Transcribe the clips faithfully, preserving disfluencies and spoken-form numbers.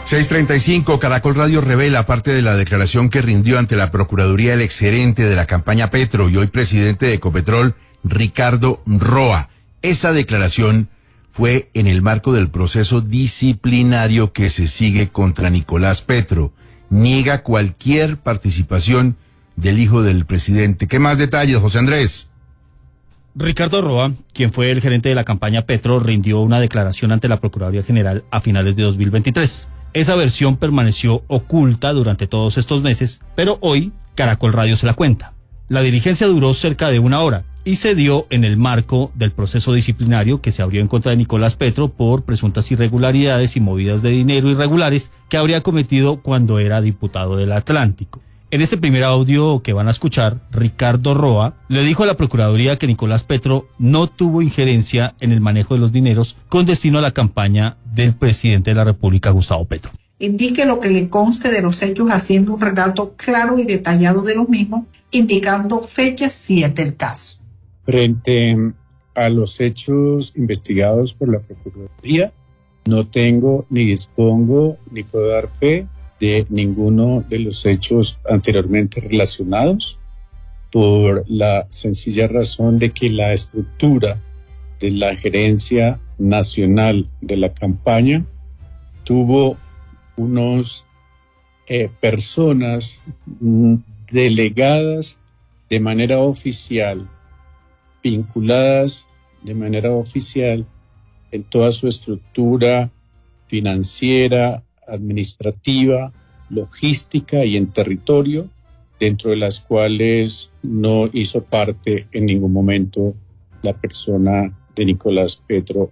seis treinta y cinco, Caracol Radio revela parte de la declaración que rindió ante la Procuraduría el exgerente de la campaña Petro y hoy presidente de Ecopetrol, Ricardo Roa. Esa declaración fue en el marco del proceso disciplinario que se sigue contra Nicolás Petro. Niega cualquier participación del hijo del presidente. ¿Qué más detalles, José Andrés? Ricardo Roa, quien fue el gerente de la campaña Petro, rindió una declaración ante la Procuraduría General a finales de dos mil veintitrés. Esa versión permaneció oculta durante todos estos meses, pero hoy Caracol Radio se la cuenta. La diligencia duró cerca de una hora y se dio en el marco del proceso disciplinario que se abrió en contra de Nicolás Petro por presuntas irregularidades y movidas de dinero irregulares que habría cometido cuando era diputado del Atlántico. En este primer audio que van a escuchar, Ricardo Roa le dijo a la Procuraduría que Nicolás Petro no tuvo injerencia en el manejo de los dineros con destino a la campaña del presidente de la República, Gustavo Petro. Indique lo que le conste de los hechos haciendo un relato claro y detallado de los mismos, indicando fechas si es del caso. Frente a los hechos investigados por la Procuraduría, no tengo ni dispongo ni puedo dar fe de ninguno de los hechos anteriormente relacionados, por la sencilla razón de que la estructura de la gerencia nacional de la campaña tuvo unos eh, personas mm, delegadas de manera oficial, vinculadas de manera oficial en toda su estructura financiera, administrativa, logística y en territorio, dentro de las cuales no hizo parte en ningún momento la persona de Nicolás Petro.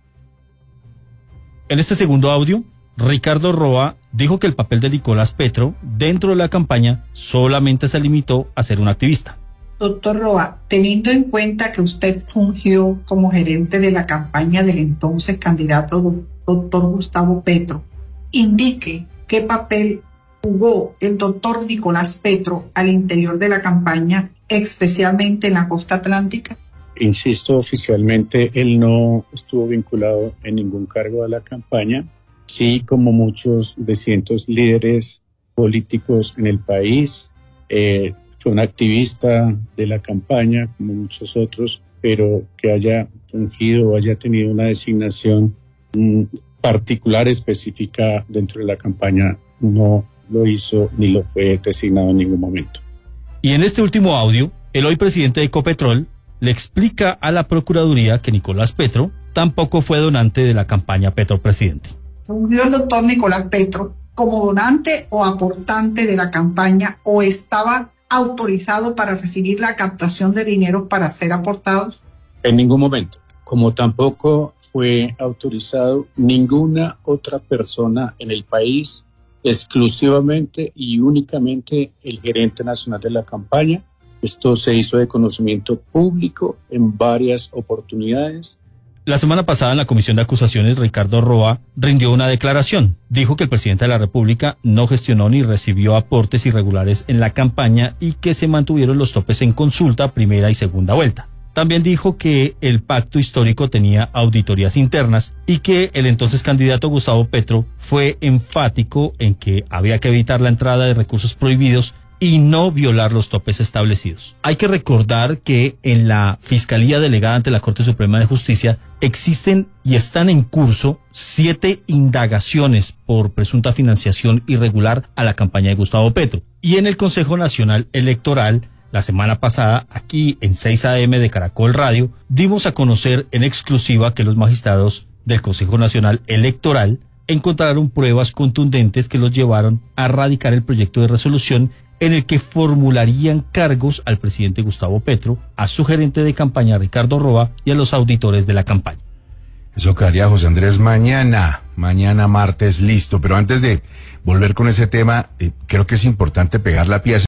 En este segundo audio, Ricardo Roa dijo que el papel de Nicolás Petro dentro de la campaña solamente se limitó a ser un activista. Doctor Roa, teniendo en cuenta que usted fungió como gerente de la campaña del entonces candidato doctor Gustavo Petro, indique qué papel jugó el doctor Nicolás Petro al interior de la campaña, especialmente en la costa atlántica. Insisto, oficialmente él no estuvo vinculado en ningún cargo a la campaña. Sí, como muchos de cientos líderes políticos en el país, eh, fue un activista de la campaña, como muchos otros, pero que haya fungido o haya tenido una designación mm, particular, específica dentro de la campaña, no lo hizo ni lo fue designado en ningún momento. Y en este último audio, el hoy presidente de Ecopetrol le explica a la Procuraduría que Nicolás Petro tampoco fue donante de la campaña Petro Presidente. ¿Fungió el doctor Nicolás Petro como donante o aportante de la campaña o estaba autorizado para recibir la captación de dinero para ser aportados? En ningún momento, como tampoco fue autorizado ninguna otra persona en el país, exclusivamente y únicamente el gerente nacional de la campaña. Esto se hizo de conocimiento público en varias oportunidades. La semana pasada en la Comisión de Acusaciones, Ricardo Roa rindió una declaración. Dijo que el presidente de la República no gestionó ni recibió aportes irregulares en la campaña y que se mantuvieron los topes en consulta primera y segunda vuelta. También dijo que el pacto histórico tenía auditorías internas y que el entonces candidato Gustavo Petro fue enfático en que había que evitar la entrada de recursos prohibidos y no violar los topes establecidos. Hay que recordar que en la Fiscalía Delegada ante la Corte Suprema de Justicia existen y están en curso siete indagaciones por presunta financiación irregular a la campaña de Gustavo Petro. Y en el Consejo Nacional Electoral, la semana pasada, aquí en seis a eme de Caracol Radio, dimos a conocer en exclusiva que los magistrados del Consejo Nacional Electoral encontraron pruebas contundentes que los llevaron a radicar el proyecto de resolución en el que formularían cargos al presidente Gustavo Petro, a su gerente de campaña Ricardo Roa y a los auditores de la campaña. Eso quedaría, José Andrés, mañana, mañana martes, listo. Pero antes de volver con ese tema, eh, creo que es importante pegar la pieza.